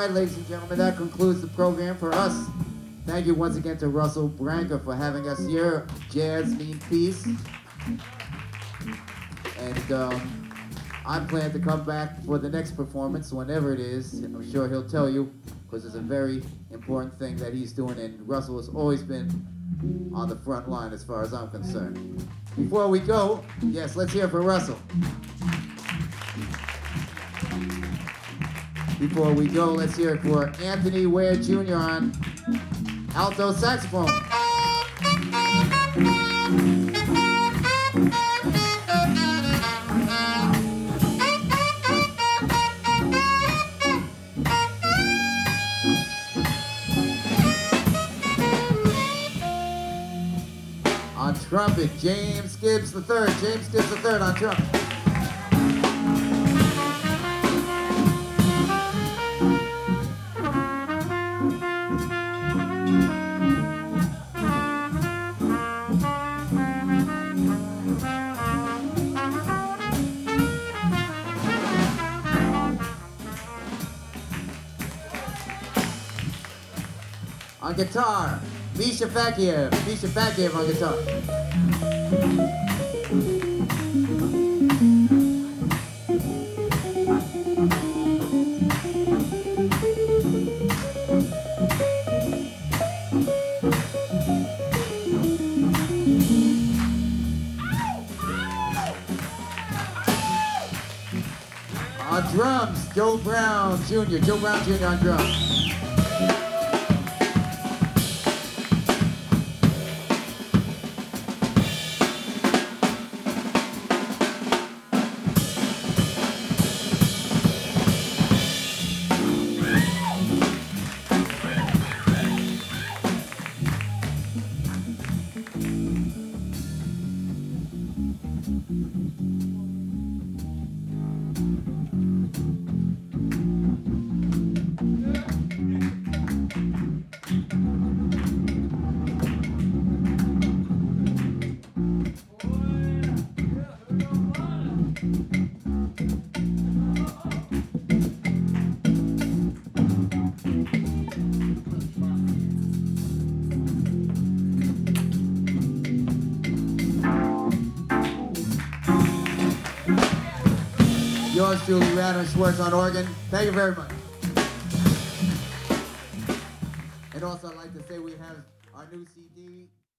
right, ladies and gentlemen, that concludes the program for us. Thank you once again to Russell Branca for having us here. Jazz Mean Peace. And I plan to come back for the next performance, whenever it is. I'm sure he'll tell you, because it's a very important thing that he's doing, and Russell has always been on the front line as far as I'm concerned. Before we go, yes, let's hear for Russell. Before we go, let's hear it for Anthony Ware Jr. on alto saxophone. On trumpet, James Gibbs III. James Gibbs III on trumpet. On guitar, Misha Fakiev. Misha Fakiev on guitar. On drums, Joe Brown Jr. Joe Brown Jr. on drums. Yours truly, Radon Schwartz on organ. Thank you very much. And also, I'd like to say we have our new CD.